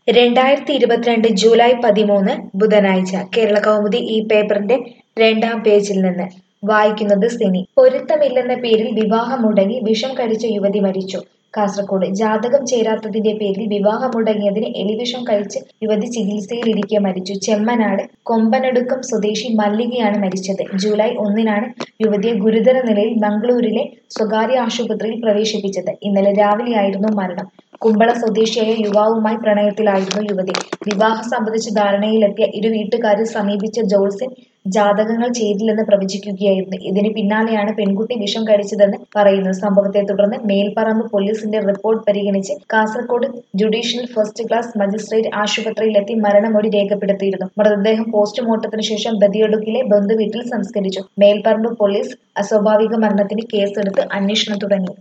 2022 July 13 ബുധനാഴ്ച കേരളകൗമുദി ഈ പേപ്പറിന്റെ 2-ാം പേജിൽ നിന്ന് വായിക്കുന്നത് സിനി. പൊരുത്തമില്ലെന്ന പേരിൽ വിവാഹം മുടങ്ങി വിഷം കഴിച്ച യുവതി മരിച്ചു. കാസർകോട് ജാതകം ചേരാത്തതിന്റെ പേരിൽ വിവാഹം മുടങ്ങിയതിന് എലിവിഷം കഴിച്ച് യുവതി ചികിത്സയിലിരിക്കെ മരിച്ചു. ചെമ്മനാട് കൊമ്പനടുക്കം സ്വദേശി മല്ലികയാണ് മരിച്ചത്. ജൂലൈ 1-നാണ് യുവതിയെ ഗുരുതര നിലയിൽ മംഗളൂരിലെ സ്വകാര്യ ആശുപത്രിയിൽ പ്രവേശിപ്പിച്ചത്. ഇന്നലെ രാവിലെയായിരുന്നു മരണം. കുമ്പള സ്വദേശിയായ യുവാവുമായി പ്രണയത്തിലായിരുന്നു യുവതി. വിവാഹം സംബന്ധിച്ച് ധാരണയിലെത്തിയ ഇരു വീട്ടുകാരെ സമീപിച്ച ജോത്സ്യൻ ജാതകങ്ങൾ ചേരില്ലെന്ന് പ്രവചിക്കുകയായിരുന്നു. ഇതിന് പിന്നാലെയാണ് പെൺകുട്ടി വിഷം കഴിച്ചതെന്ന് പറയുന്നത്. സംഭവത്തെ തുടർന്ന് മേൽപ്പറമ്പ് പോലീസിന്റെ റിപ്പോർട്ട് പരിഗണിച്ച് Kasaragod judicial first class magistrate ആശുപത്രിയിലെത്തി മരണമൊഴി രേഖപ്പെടുത്തിയിരുന്നു. മൃതദേഹം പോസ്റ്റ്മോർട്ടത്തിന് ശേഷം ബദിയടുക്കിലെ ബന്ധുവീട്ടിൽ സംസ്കരിച്ചു. മേൽപ്പറമ്പ് പോലീസ് അസ്വാഭാവിക മരണത്തിന് കേസെടുത്ത് അന്വേഷണം തുടങ്ങി.